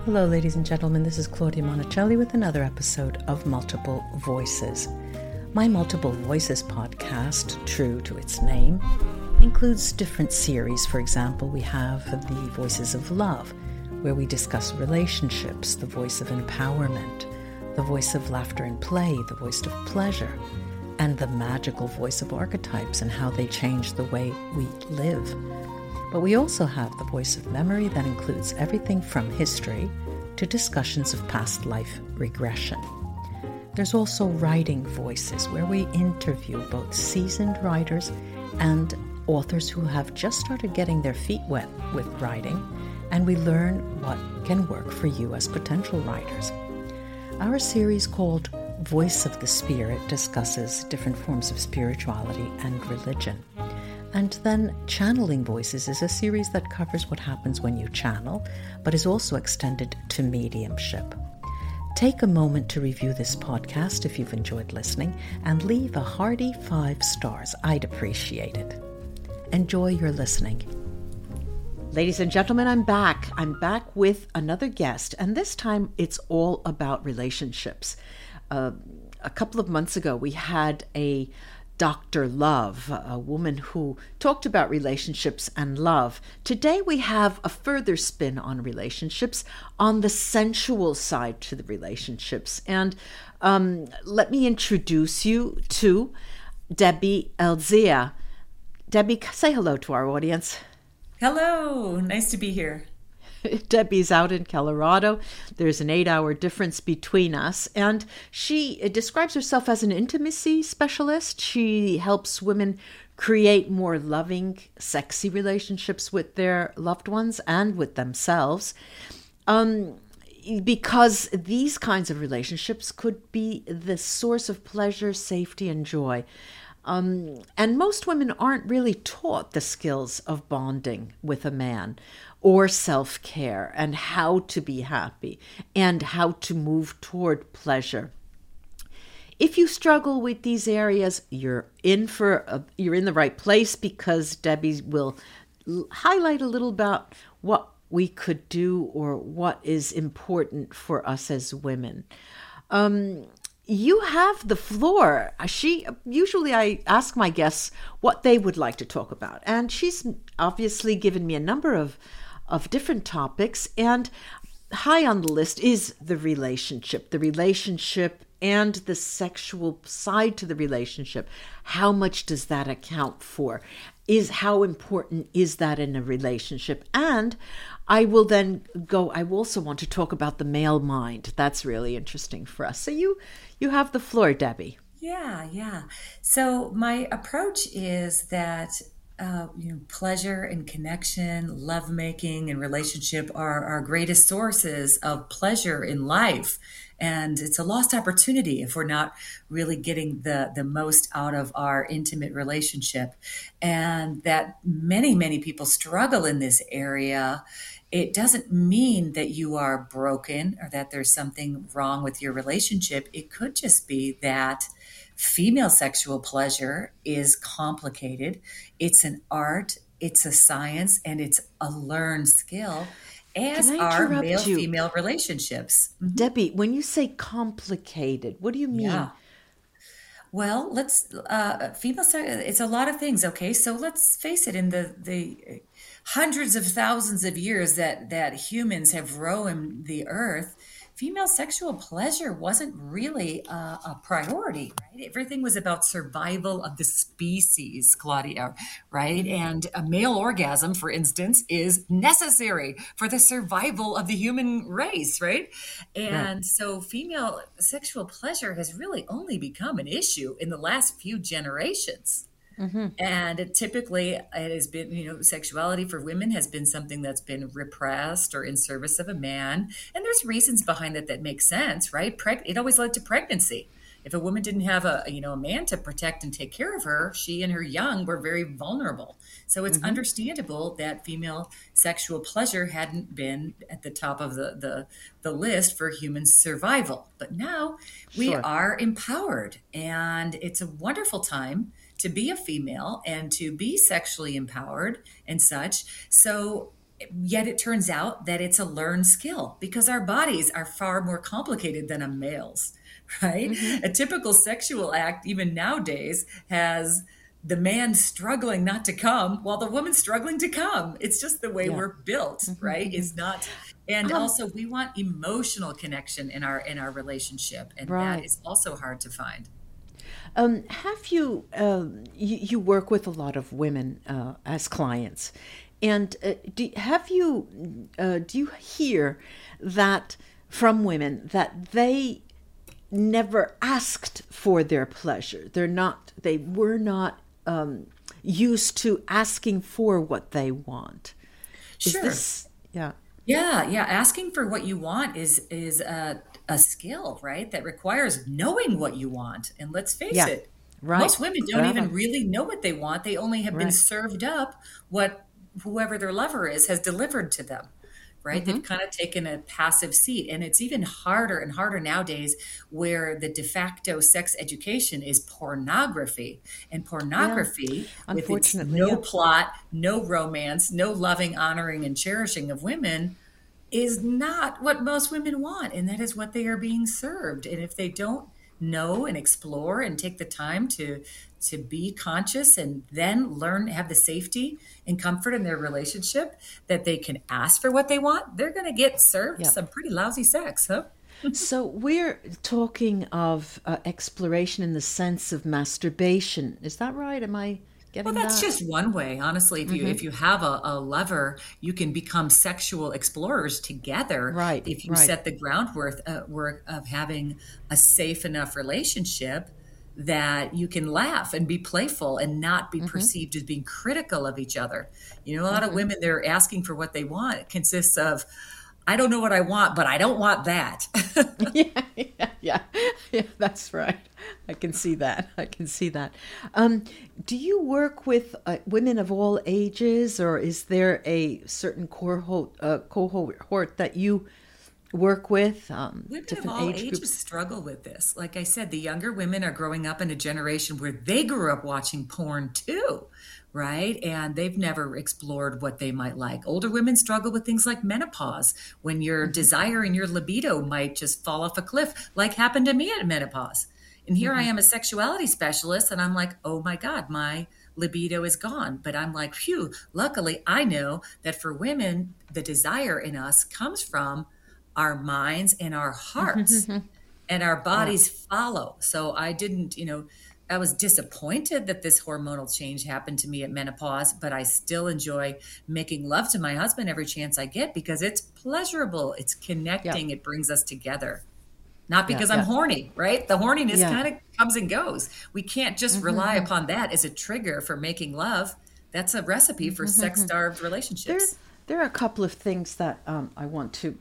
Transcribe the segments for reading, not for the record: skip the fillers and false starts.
Hello, ladies and gentlemen. This is Claudia Monicelli with another episode of Multiple Voices. My Multiple Voices podcast, true to its name, includes different series. For example, we have the Voices of Love, where we discuss relationships, the voice of empowerment, the voice of laughter and play, the voice of pleasure, and the magical voice of archetypes and how they change the way we live. But we also have the voice of memory that includes everything from history to discussions of past life regression. There's also writing voices, where we interview both seasoned writers and authors who have just started getting their feet wet with writing, and we learn what can work for you as potential writers. Our series called Voice of the Spirit discusses different forms of spirituality and religion. And then Channeling Voices is a series that covers what happens when you channel, but is also extended to mediumship. Take a moment to review this podcast if you've enjoyed listening, and leave a hearty 5 stars. I'd appreciate it. Enjoy your listening. Ladies and gentlemen, I'm back. I'm back with another guest, and this time it's all about relationships. A couple of months ago, we had a Dr. Love, a woman who talked about relationships and love. Today we have a further spin on relationships, on the sensual side to the relationships. And let me introduce you to Debbie Elzea. Debbie, say hello to our audience. Hello, nice to be here. Debbie's out in Colorado. There's an 8-hour difference between us. And she describes herself as an intimacy specialist. She helps women create more loving, sexy relationships with their loved ones and with themselves. Because these kinds of relationships could be the source of pleasure, safety, and joy. And most women aren't really taught the skills of bonding with a man, or self-care, and how to be happy, and how to move toward pleasure. If you struggle with these areas, you're in the right place, because Debbie will highlight a little about what we could do or what is important for us as women. You have the floor. Usually I ask my guests what they would like to talk about, and she's obviously given me a number of different topics, and high on the list is the relationship and the sexual side to the relationship. How much does that account for? How important is that in a relationship? And I also want to talk about the male mind. That's really interesting for us. So you have the floor, Debbie. Yeah. So my approach is that pleasure and connection, lovemaking and relationship are our greatest sources of pleasure in life. And it's a lost opportunity if we're not really getting the most out of our intimate relationship. And that many people struggle in this area. It doesn't mean that you are broken or that there's something wrong with your relationship. It could just be that female sexual pleasure is complicated. It's an art, it's a science, and it's a learned skill, as are male-female relationships. Mm-hmm. Debbie, when you say complicated, what do you mean? Yeah. Well, female sex, it's a lot of things, okay? So let's face it, in the hundreds of thousands of years that humans have roamed the earth, female sexual pleasure wasn't really a priority, right? Everything was about survival of the species, Claudia, right? And a male orgasm, for instance, is necessary for the survival of the human race, right? And so female sexual pleasure has really only become an issue in the last few generations. Mm-hmm. And it has been, sexuality for women has been something that's been repressed or in service of a man. And there's reasons behind that make sense, right? It always led to pregnancy. If a woman didn't have a man to protect and take care of her, she and her young were very vulnerable. So it's understandable that female sexual pleasure hadn't been at the top of the list for human survival. But now we are empowered, and it's a wonderful time to be a female and to be sexually empowered and such. So Yet it turns out that it's a learned skill because our bodies are far more complicated than a male's, right? Mm-hmm. A typical sexual act, even nowadays, has the man struggling not to come while the woman's struggling to come. It's just the way Yeah. we're built, right? Mm-hmm. It's not. And Um, also we want emotional connection in our relationship, and that right. is also hard to find. Have you, you work with a lot of women as clients, and do you hear that from women that they never asked for their pleasure? They were not used to asking for what they want. Is Sure. this, yeah, Yeah, yeah. Asking for what you want is a skill, right? That requires knowing what you want. And let's face yeah, it, right, most women don't right, even really know what they want. They only have been right. served up what whoever their lover is has delivered to them, right? Mm-hmm. They've kind of taken a passive seat. And it's even harder and harder nowadays where the de facto sex education is pornography. And Yeah, pornography, with its unfortunately, no yeah. plot, no romance, no loving, honoring, and cherishing of women, is not what most women want, and that is what they are being served. And if they don't know and explore and take the time to be conscious and then learn, have the safety and comfort in their relationship that they can ask for what they want, they're going to get served Yeah. some pretty lousy sex, huh? So we're talking of exploration in the sense of masturbation. Is that right? Am I Well, getting that's that? just one way. Honestly, if you have a lover, you can become sexual explorers together Right, if you right. set the groundwork work of having a safe enough relationship that you can laugh and be playful and not be perceived as being critical of each other. You know, a lot of women, they're asking for what they want. It consists of, I don't know what I want, but I don't want that. Yeah, yeah, yeah, yeah, that's right. I can see that. I can see that. Do you work with women of all ages, or is there a certain cohort that you work with, Women of different all age ages groups? struggle with this. Like I said, the younger women are growing up in a generation where they grew up watching porn too, right? And they've never explored what they might like. Older women struggle with things like menopause, when your desire and your libido might just fall off a cliff, like happened to me at menopause. And here I am, a sexuality specialist, and I'm like, oh my God, my libido is gone. But I'm like, phew, luckily I know that for women, the desire in us comes from our minds and our hearts, and our Yeah, bodies follow. So I didn't, I was disappointed that this hormonal change happened to me at menopause, but I still enjoy making love to my husband every chance I get because it's pleasurable, it's yeah, connecting, it brings us together. Not yeah, because I'm yeah, horny, right? The horniness yeah. kind of comes and goes. We can't just rely upon that as a trigger for making love. That's a recipe for sex starved There, relationships. there are a couple of things that I want to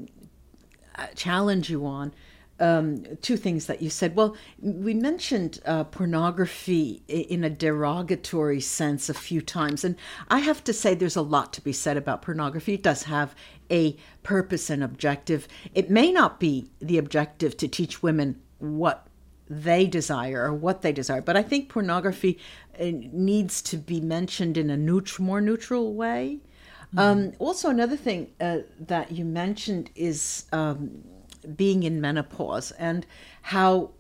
challenge you on. Two things that you said. Well, we mentioned pornography in a derogatory sense a few times. And I have to say, there's a lot to be said about pornography. It does have a purpose and objective. It may not be the objective to teach women what they desire or what they desire, but I think pornography needs to be mentioned in a more neutral way. Also, another thing that you mentioned is being in menopause and how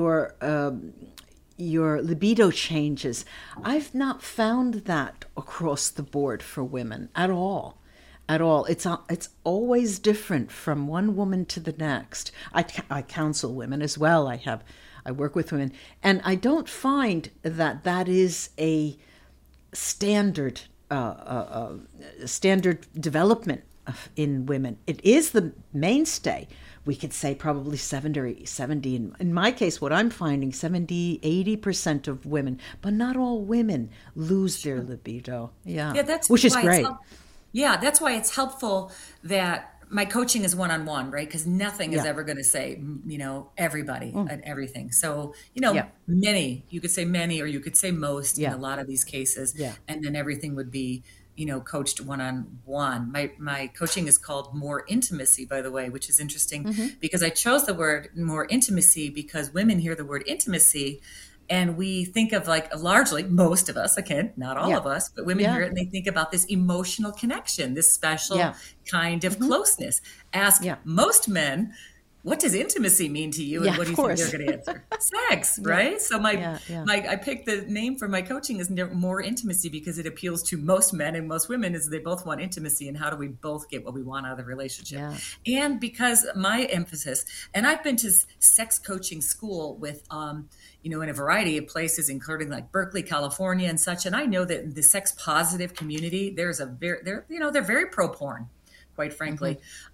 your libido changes. I've not found that across the board for women at all. At all, it's always different from one woman to the next. I counsel women as well. I work with women, and I don't find that is a standard standard development in women. It is the mainstay. We could say probably 70 in my case, what I'm finding, 70-80% of women, but not all women lose their libido. Yeah, Yeah, that's which is why great. yeah, that's why it's helpful that my coaching is one-on-one, right? Because nothing is Yeah, ever going to say, everybody and everything. So, yeah, many, you could say many, or you could say most in yeah, a lot of these cases, yeah. and then everything would be, coached one-on-one. My coaching is called More Intimacy, by the way, which is interesting because I chose the word more intimacy because women hear the word intimacy And we think of like largely, most of us, again, not all Yeah. of us, but women Yeah. hear it and they think about this emotional connection, this special Yeah. kind of closeness. Ask Yeah. most men, what does intimacy mean to you? And Yeah, what do of you think they're course. going to answer? Sex, Yeah. right? So Yeah. Yeah. I picked the name for my coaching is more intimacy because it appeals to most men and most women is they both want intimacy and how do we both get what we want out of the relationship? Yeah. And because my emphasis, and I've been to sex coaching school with, in a variety of places, including like Berkeley, California and such. And I know that in the sex positive community, they're very pro porn, quite frankly.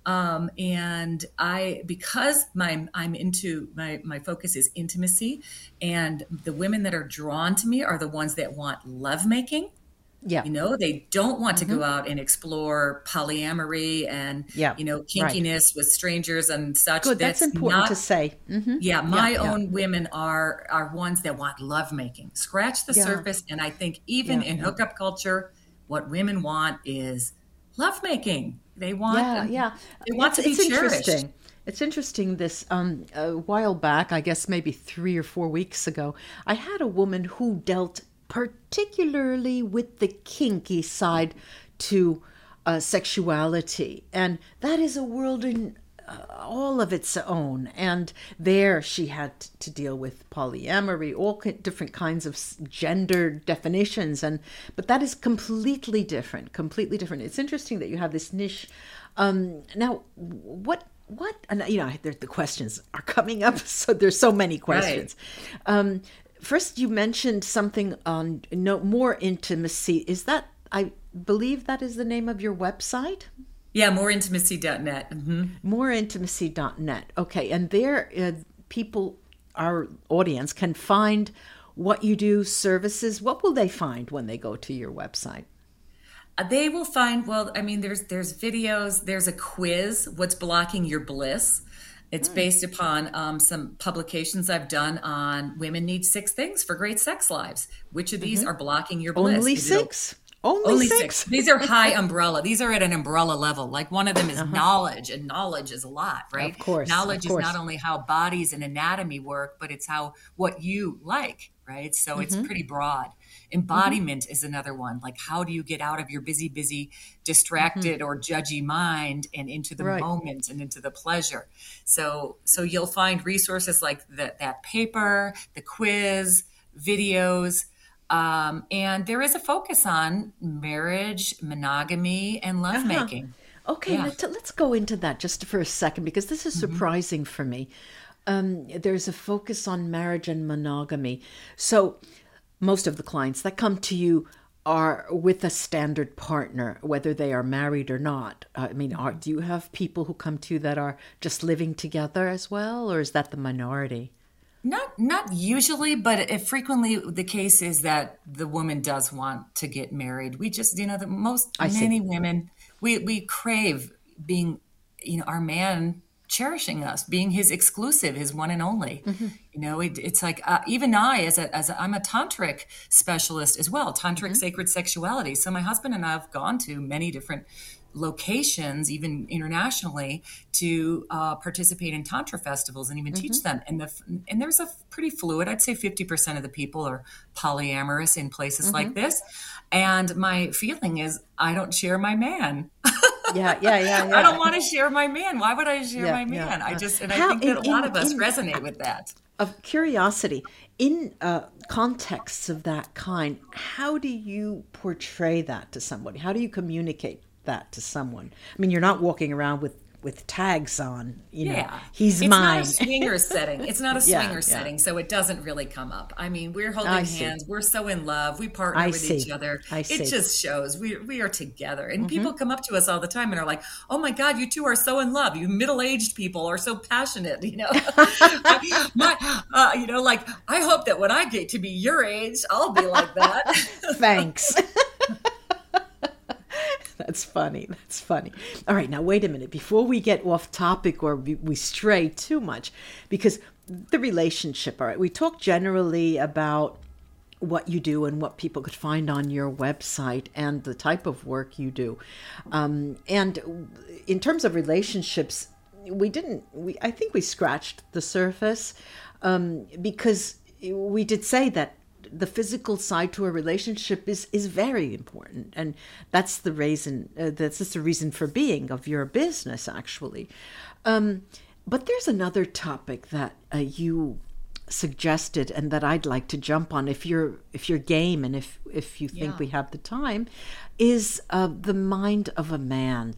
And because I'm into my focus is intimacy, and the women that are drawn to me are the ones that want lovemaking. Yeah. They don't want to go out and explore polyamory and, Yeah. kinkiness with strangers and such. Good. That's important to say. Yeah, my own women are ones that want lovemaking. Scratch the surface. And I think even in hookup culture, what women want is lovemaking. They want, they want to be cherished. Interesting. It's interesting. This a while back, I guess maybe 3 or 4 weeks ago, I had a woman who dealt particularly with the kinky side to sexuality, and that is a world in all of its own. And there she had to deal with polyamory, all different kinds of gender definitions, but that is completely different. It's interesting that you have this niche. Now, what? And the questions are coming up, so there's so many questions. Right. First, you mentioned something on more intimacy. Is that, I believe that is the name of your website? Yeah, moreintimacy.net. Moreintimacy.net. Okay, and there people, our audience, can find what you do, services. What will they find when they go to your website? They will find, there's videos, there's a quiz, What's Blocking Your Bliss? It's based upon some publications I've done on women need 6 things for great sex lives. Which of these are blocking your bliss? Only 6? Only 6. These are high umbrella. These are at an umbrella level. Like one of them is knowledge, and knowledge is a lot, right? Of course. Knowledge is not only how bodies and anatomy work, but it's what you like, right? So it's pretty broad. Embodiment is another one. Like, how do you get out of your busy, distracted or judgy mind and into the moment and into the pleasure? So you'll find resources like that paper, the quiz, videos, and there is a focus on marriage, monogamy, and lovemaking. Okay, let's go into that just for a second, because this is surprising for me. There's a focus on marriage and monogamy. So most of the clients that come to you are with a standard partner, whether they are married or not. Do you have people who come to you that are just living together as well, or is that the minority? Not usually, but frequently the case is that the woman does want to get married. We just, many women, we crave being, our man cherishing us, being his exclusive, his one and only. It's like even I'm a tantric specialist as well, tantric sacred sexuality. So my husband and I have gone to many different locations, even internationally, to participate in tantra festivals and even teach them. And there's a pretty fluid, I'd say 50% of the people are polyamorous in places like this. And my feeling is I don't share my man. Yeah. I don't want to share my man. Why would I share my man? I think that a lot of us resonate with that. Of curiosity, in contexts of that kind, how do you portray that to somebody? How do you communicate that to someone? You're not walking around with tags on, he's mine. It's not a swinger setting. It's not a swinger setting, so it doesn't really come up. We're holding hands. We're so in love. We partner with each other. It just shows we are together. And people come up to us all the time and are like, "Oh my God, you two are so in love. You middle-aged people are so passionate." I hope that when I get to be your age, I'll be like that. Thanks. That's funny. All right, now wait a minute. Before we get off topic or we stray too much, because the relationship, all right, we talk generally about what you do and what people could find on your website and the type of work you do. And in terms of relationships, I think we scratched the surface because we did say that the physical side to a relationship is very important, and that's the reason. That's just the reason for being of your business, actually. But there's another topic that you suggested, and that I'd like to jump on if you're game, and if you think we have the time, is the mind of a man,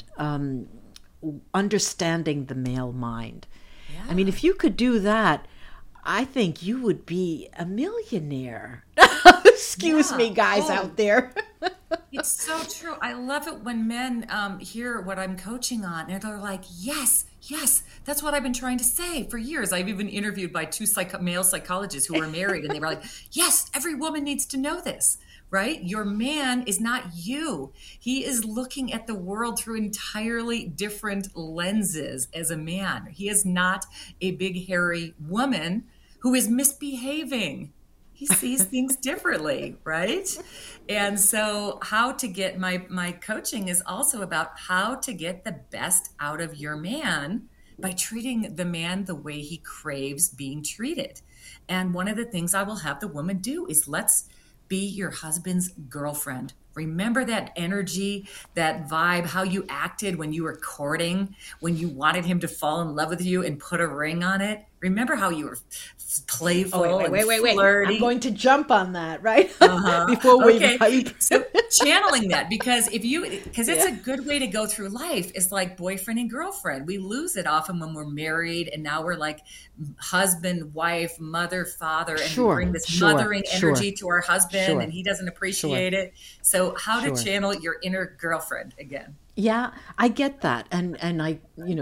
understanding the male mind. Yeah. I mean, if you could do that, I think you would be a millionaire. Excuse me, guys out there. It's so true. I love it when men hear what I'm coaching on, and they're like, yes, that's what I've been trying to say for years. I've even interviewed by two male psychologists who were married, and they were like, yes, every woman needs to know this, right? Your man is not you. He is looking at the world through entirely different lenses as a man. He is not a big, hairy woman who is misbehaving. He sees things differently, right? And so how to get my coaching is also about how to get the best out of your man by treating the man the way he craves being treated. And one of the things I will have the woman do is let's be your husband's girlfriend. Remember that energy, that vibe, how you acted when you were courting, when you wanted him to fall in love with you and put a ring on it. Remember how you were playful and flirty? I'm going to jump on that, right? Before we... Okay. So channeling that, because it's a good way to go through life. It's like boyfriend and girlfriend. We lose it often when we're married, and now we're like husband, wife, mother, father, and we bring this mothering energy to our husband, and he doesn't appreciate it. So how to channel your inner girlfriend again. Yeah, I get that. And I,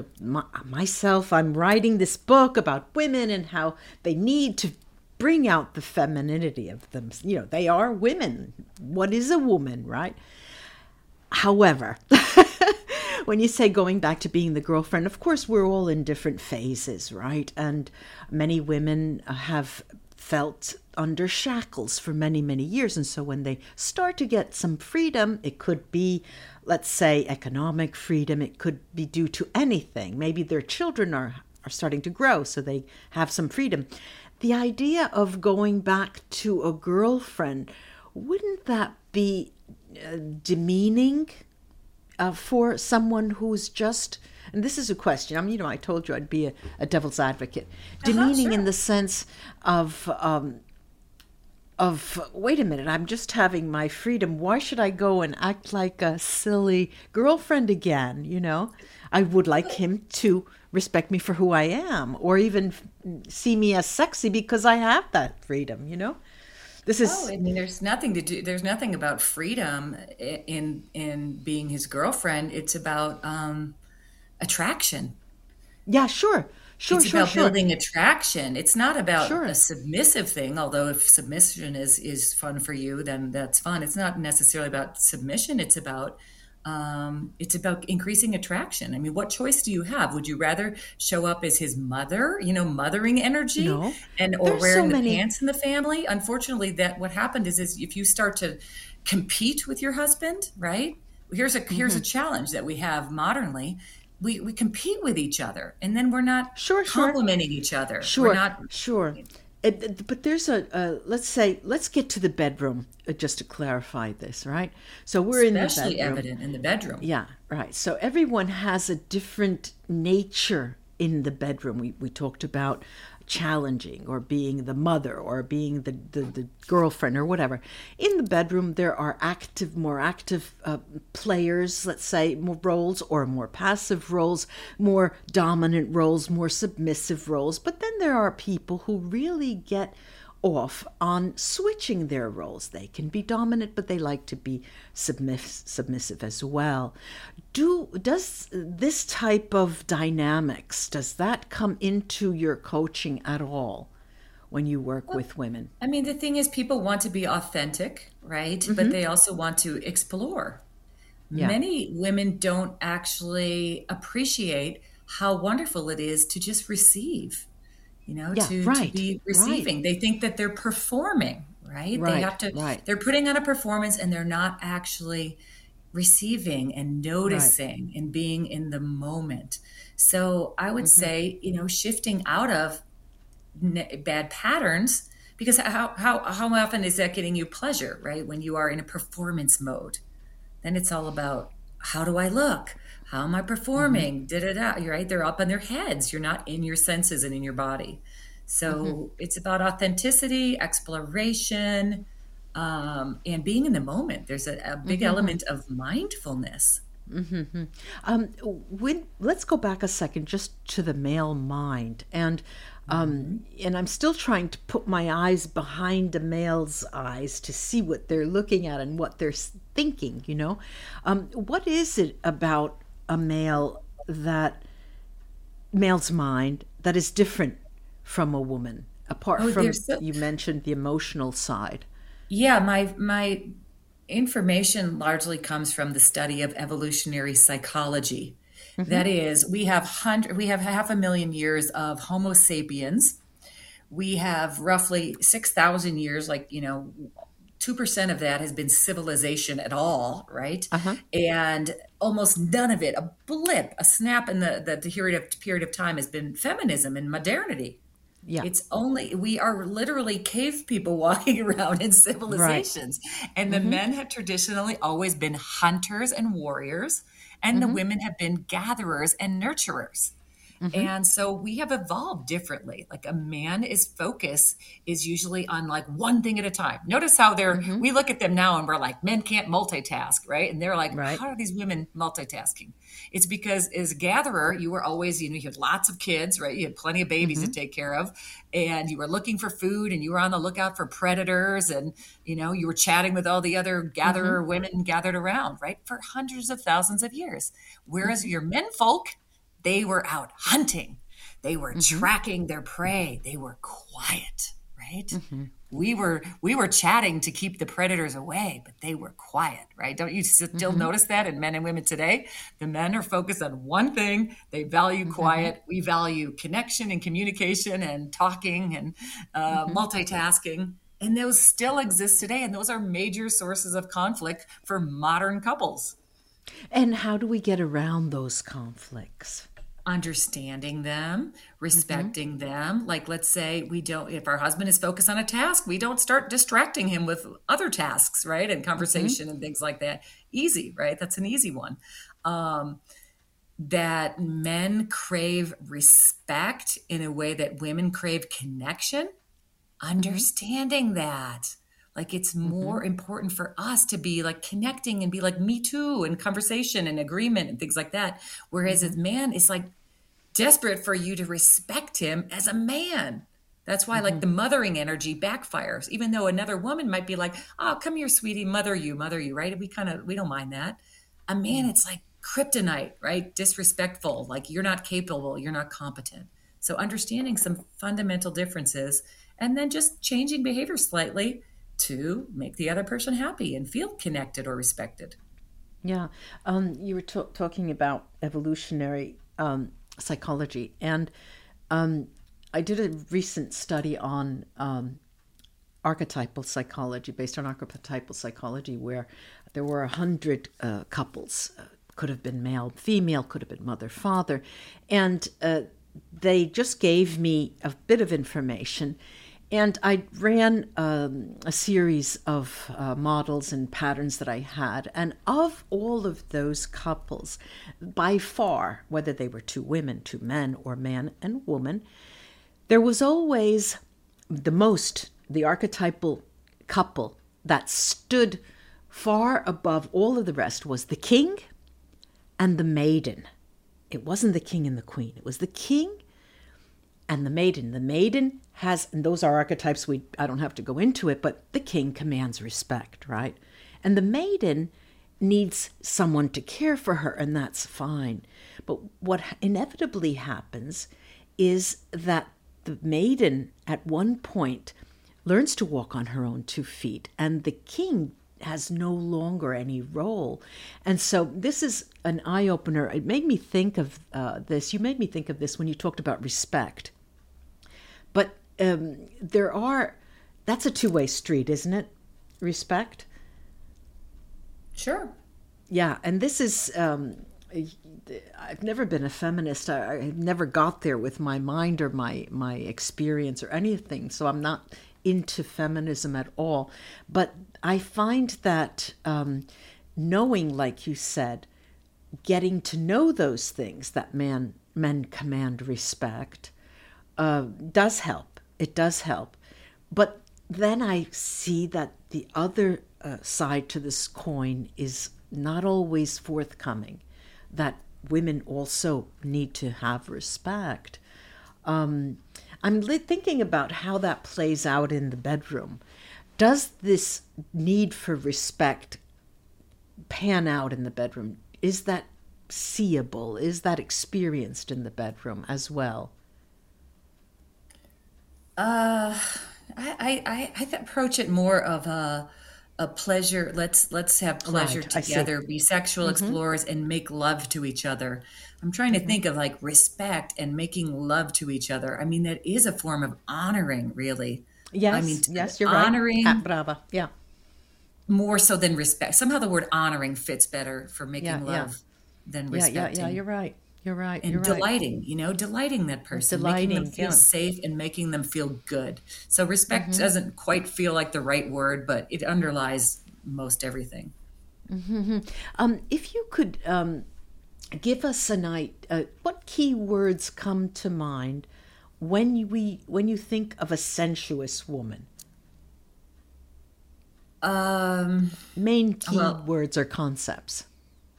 myself, I'm writing this book about women and how they need to bring out the femininity of them. They are women. What is a woman, right? However, when you say going back to being the girlfriend, of course, we're all in different phases, right? And many women have felt under shackles for many, many years. And so when they start to get some freedom, it could be, let's say, economic freedom. It could be due to anything. Maybe their children are starting to grow, so they have some freedom. The idea of going back to a girlfriend, wouldn't that be demeaning for someone who's just... And this is a question. I told you I'd be a devil's advocate. Demeaning in the sense of, wait a minute, I'm just having my freedom. Why should I go and act like a silly girlfriend again? I would like him to respect me for who I am, or even see me as sexy because I have that freedom, This is... there's nothing to do. There's nothing about freedom in being his girlfriend. It's about attraction. Yeah, sure. It's about building attraction. It's not about a submissive thing, although if submission is fun for you, then that's fun. It's not necessarily about submission. It's about increasing attraction. I mean, what choice do you have? Would you rather show up as his mother, mothering energy, or wearing the pants in the family? Unfortunately, that what happened is if you start to compete with your husband, right? Here's a challenge that we have modernly. We compete with each other, and then we're not complimenting each other. But there's let's get to the bedroom just to clarify this, right? So we're in the bedroom. Especially evident in the bedroom. Yeah, right. So everyone has a different nature in the bedroom. We talked about challenging, or being the mother, or being the girlfriend, or whatever. In the bedroom, there are more active players, let's say, more roles, or more passive roles, more dominant roles, more submissive roles. But then there are people who really get off on switching their roles. They can be dominant, but they like to be submissive as well. Does this type of dynamics, does that come into your coaching at all when you work with women? I mean, the thing is, people want to be authentic, right? Mm-hmm. But they also want to explore. Yeah. Many women don't actually appreciate how wonderful it is to just receive. To be receiving. Right. They think that they're performing, right? They have to, they're putting on a performance, and they're not actually receiving and noticing and being in the moment. So I would say, shifting out of bad patterns Because how often is that getting you pleasure, right? When you are in a performance mode, then it's all about how do I look? How am I Mm-hmm. performing? Da da da. You're right. They're up in their heads. You're not in your senses and in your body. Mm-hmm. So it's about authenticity, exploration, and being in the moment. There's a big Mm-hmm. element of mindfulness. Mm-hmm. Let's go back a second just to the male mind. And I'm still trying to put my eyes behind a male's eyes to see what they're looking at and what they're thinking, you know? What is it about a male's mind that is different from a woman, apart Oh, from, there's so you mentioned the emotional side? yeah. My information largely comes from the study of evolutionary psychology. Mm-hmm. That is, we have 500,000 years of Homo sapiens. We have roughly 6,000 years, 2% of that has been civilization at all, right? Uh-huh. And almost none of it, a blip, a snap in the period of time has been feminism and modernity. Yeah. It's only, we are literally cave people walking around in Right. civilizations. And the Mm-hmm. men have traditionally always been hunters and warriors, and the Mm-hmm. women have been gatherers and nurturers. Mm-hmm. And so we have evolved differently. Like a man is focus is usually on like one thing at a time. Notice how Mm-hmm. we look at them now and we're like, men can't multitask, right? And they're like, Right. how are these women multitasking? It's because as a gatherer, you were always, you had lots of kids, right? You had plenty of babies to Mm-hmm. take care of, and you were looking for food and you were on the lookout for predators, and, you were chatting with all the other Mm-hmm. gatherer women gathered around, right? For hundreds of thousands of years. Whereas Mm-hmm. your men folk, they were out hunting. They were Mm-hmm. tracking their prey. They were quiet, right? Mm-hmm. We were chatting to keep the predators away, but they were quiet, right? Don't you still Mm-hmm. notice that in men and women today? The men are focused on one thing. They value Mm-hmm. quiet. We value connection and communication and talking and Mm-hmm. multitasking. And those still exist today. And those are major sources of conflict for modern couples. And how do we get around those conflicts? Understanding them, Mm-hmm. respecting them. Like, let's say we don't, if our husband is focused on a task, we don't start distracting him with other tasks, right? And Mm-hmm. conversation and things like that. Easy, right? That's an easy one. Um, that men crave respect in a way that women crave connection. Mm-hmm. Understanding that. Like it's Mm-hmm. more important for us to be like connecting and be like me too and conversation and agreement and things like that. Whereas Mm-hmm. as man, it's like desperate for you to respect him as a man. That's why like Mm-hmm. the mothering energy backfires, even though another woman might be like, oh, come here, sweetie, mother you, right? We don't mind that. A man, it's like kryptonite, right? Disrespectful, like you're not capable, you're not competent. So understanding some fundamental differences and then just changing behavior slightly to make the other person happy and feel connected or respected. Yeah. You were talking about evolutionary psychology, and um, I did a recent study on archetypal psychology, based on archetypal psychology, where there were 100 couples. Could have been male, female, could have been mother, father, and they just gave me a bit of information. And I ran a series of models and patterns that I had. And of all of those couples, by far, whether they were two women, two men, or man and woman, there was always the archetypal couple that stood far above all of the rest was the king and the maiden. It wasn't the king and the queen, it was the king and the maiden. The maiden has, and those are archetypes, I don't have to go into it, but the king commands respect, right? And the maiden needs someone to care for her, and that's fine. But what inevitably happens is that the maiden at one point learns to walk on her own 2 feet, and the king has no longer any role. And so this is an eye opener. It made me think of this. You made me think of this when you talked about respect. But that's a two-way street, isn't it? Respect. Sure. Yeah. And this is, I've never been a feminist. I never got there with my mind or my experience or anything. So I'm not into feminism at all, but I find that knowing, like you said, getting to know those things that men command respect does help. It does help. But then I see that the other side to this coin is not always forthcoming, that women also need to have respect. I'm thinking about how that plays out in the bedroom. Does this need for respect pan out in the bedroom? Is that seeable? Is that experienced in the bedroom as well? I approach it more of a pleasure. Let's have pleasure Right, I see. together, be sexual explorers, and make love to each other. I'm trying to think of like respect and making love to each other. I mean, that is a form of honoring, really. I mean, Yes, you're right. honoring Brava. Yeah. more so than respect. Somehow the word honoring fits better for Yeah, making yeah. love than Yeah, respecting. you're right. You're right. You're And right. delighting that person, making them Delighting, feel yeah. safe and making them feel good. So respect doesn't quite feel like the right word, but it underlies most everything. If you could give us a night, what key words come to mind when you think of a sensuous woman? Main key Well, words or concepts.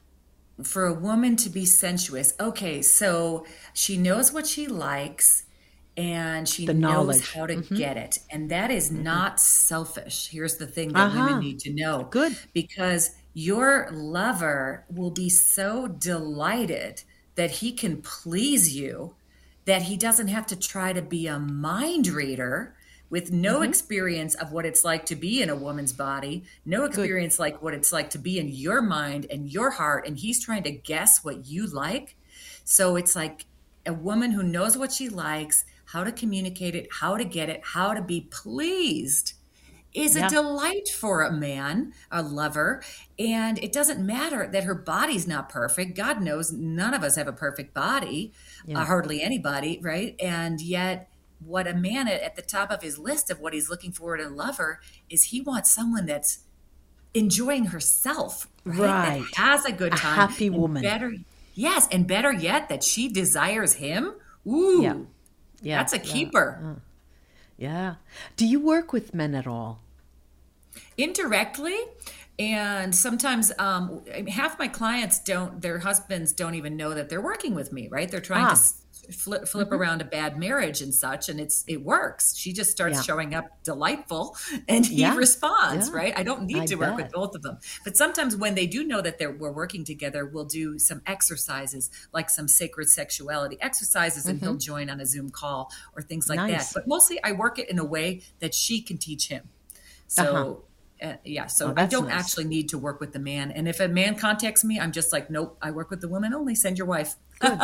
for a woman to be sensuous, okay, so she knows what she likes and she The knows knowledge. how to get it. And that is not selfish. Here's the thing that women Aha. need to know, Good. because your lover will be so delighted that he can please you that he doesn't have to try to be a mind reader with no experience of what it's like to be in a woman's body, no Good. experience like what it's like to be in your mind and your heart, and he's trying to guess what you like. So it's like a woman who knows what she likes, how to communicate it, how to get it, how to be pleased is a Yeah. delight for a man, a lover. And it doesn't matter that her body's not perfect. God knows none of us have a perfect body, Yeah. hardly anybody, right? And yet, what a man at the top of his list of what he's looking for in a lover is he wants someone that's enjoying herself, right? That Right. has a good A time. happy And woman. better, yes, and better yet, that she desires him. Yeah. Ooh, Yeah. that's a Yeah. keeper. Yeah. Do you work with men at all? Indirectly, and sometimes half my clients don't, their husbands don't even know that they're working with me, right? They're trying to Ah. flip around a bad marriage and such, and it works. She just starts Yeah. showing up delightful and he Yeah. responds, Yeah. right? I don't need I to work with bet. both of them, but sometimes when they do know that we're working together, we'll do some exercises, like some sacred sexuality exercises, and he'll join on a Zoom call or things like that. Nice. But mostly I work it in a way that she can teach him. Uh-huh. So yeah, Oh, so I that's don't nice. actually need to work with the man. And if a man contacts me, I'm just like, nope, I work with the woman only. Send your wife.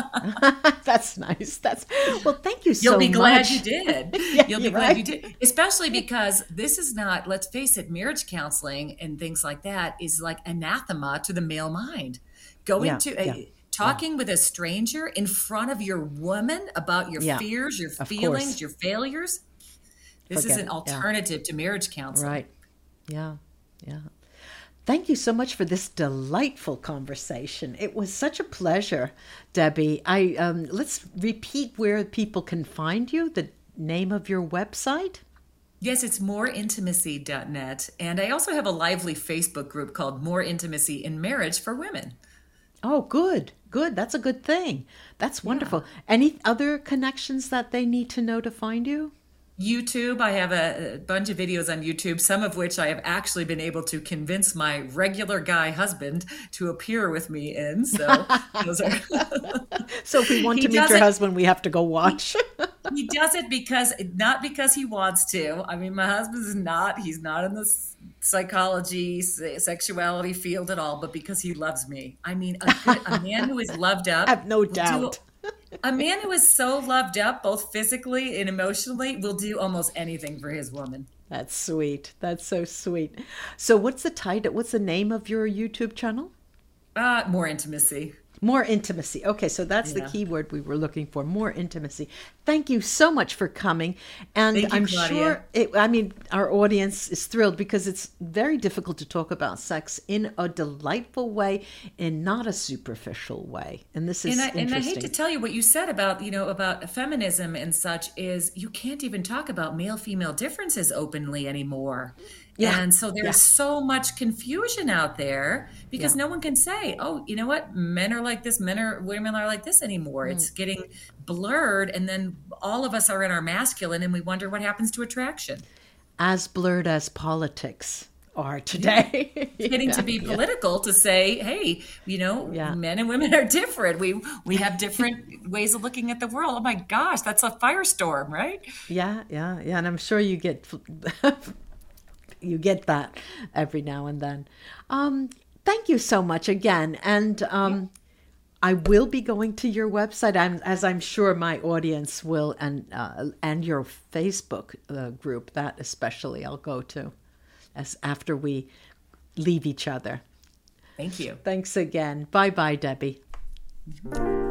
That's nice. Well, thank you You'll so be glad much. you did. Yeah, You'll be you're glad right. you did. Especially because this is not, let's face it, marriage counseling and things like that is like anathema to the male mind. Going Yeah. to Yeah. talking with a stranger in front of your woman about your Yeah. fears, your Of feelings, course. your failures. This is Forget an it. Yeah. alternative to marriage counseling. Right. Yeah. Yeah. Thank you so much for this delightful conversation. It was such a pleasure, Debbie. Let's repeat where people can find you, the name of your website. Yes, it's moreintimacy.net. And I also have a lively Facebook group called More Intimacy in Marriage for Women. Oh, good. Good. That's a good thing. That's Yeah. wonderful. Any other connections that they need to know to find you? YouTube, I have a bunch of videos on YouTube, some of which I have actually been able to convince my regular guy husband to appear with me in. So those are So if we want he to meet does your it. husband, we have to go watch. He does it because not because he wants to. I mean, my husband is not. He's not in the psychology, sexuality field at all. But because he loves me. I mean, a man who is loved I up have no will do. doubt. A man who is so loved up, both physically and emotionally, will do almost anything for his woman. That's sweet. That's so sweet. So what's the title? What's the name of your YouTube channel? More intimacy. More intimacy. Okay, so that's the key word we were looking for, more intimacy. Thank you so much for coming. And Thank you, I'm Claudia. sure, our audience is thrilled because it's very difficult to talk about sex in a delightful way, in not a superficial way. And this is interesting. And I hate to tell you what you said about, about feminism and such is you can't even talk about male-female differences openly anymore. Yeah. And so there's so much confusion out there because no one can say, oh, you know what? Men are like this, women are like this anymore. It's getting blurred. And then all of us are in our masculine and we wonder what happens to attraction. As blurred as politics are today. It's getting to be political to say, hey, men and women are different. We have different ways of looking at the world. Oh my gosh, that's a firestorm, right? Yeah. And I'm sure you get you get that every now and then. Thank you so much again. And I will be going to your website, as I'm sure my audience will, and your Facebook group, that especially I'll go to after we leave each other. Thank you. Thanks again. Bye-bye, Debbie.